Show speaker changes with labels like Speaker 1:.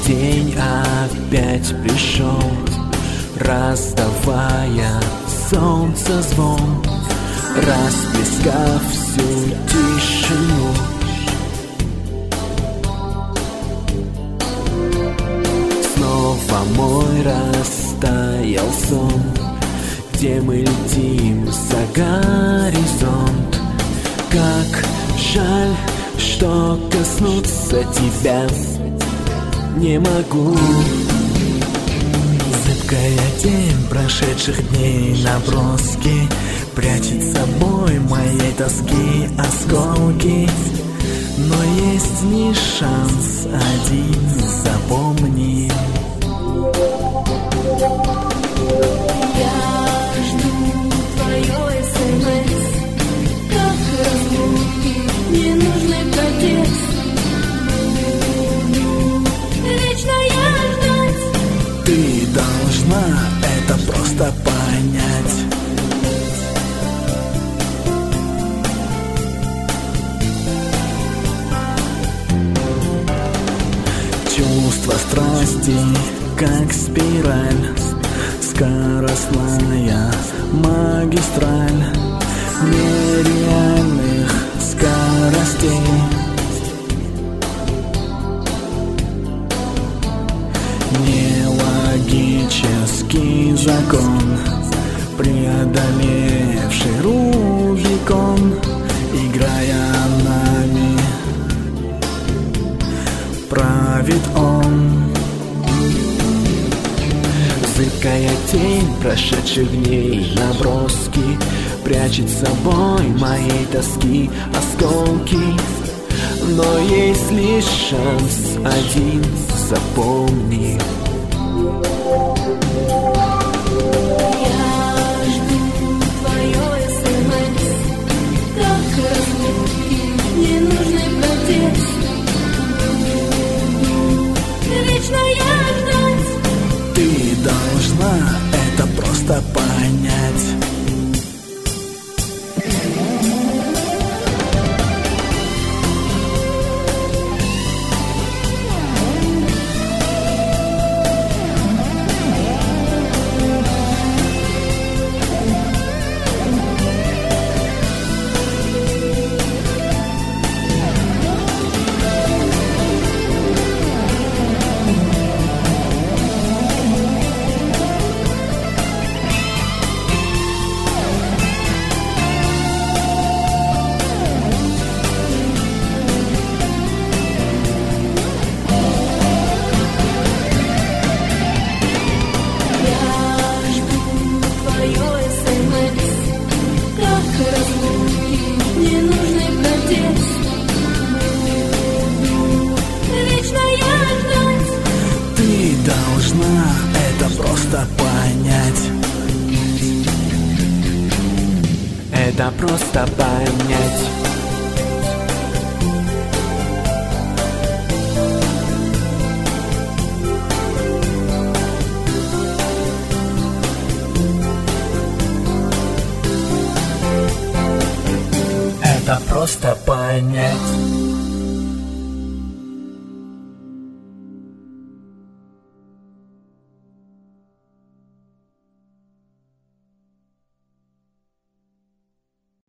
Speaker 1: день опять пришел, раздавая солнце звон, расплескав всю тишину. Снова мой растаял сон, где мы летим за горизонт. Как жаль, что коснуться тебя не могу.
Speaker 2: Зыбкая тень прошедших дней, наброски прячет собой моей тоски осколки. Но есть лишь шанс один, запомни.
Speaker 3: Я жду твое СМС, как разлуки, не нужный протест. Вечно я ждать.
Speaker 2: Ты должна это просто понять. Чувство страсти, как спираль, скоростная магистраль нереальных скоростей. Нелогический закон, преодолевший Рубикон, играя нами, правит он.
Speaker 1: Зыбкая тень прошедших дней, наброски прячет собой моей тоски осколки. Но есть лишь шанс один, запомни.
Speaker 3: Я жду твое СМС, как разлуки, не нужный протест. Вечно я ждать.
Speaker 2: Ты должна это просто понять. Должна это просто понять.
Speaker 1: Это просто понять.
Speaker 2: Это просто понять.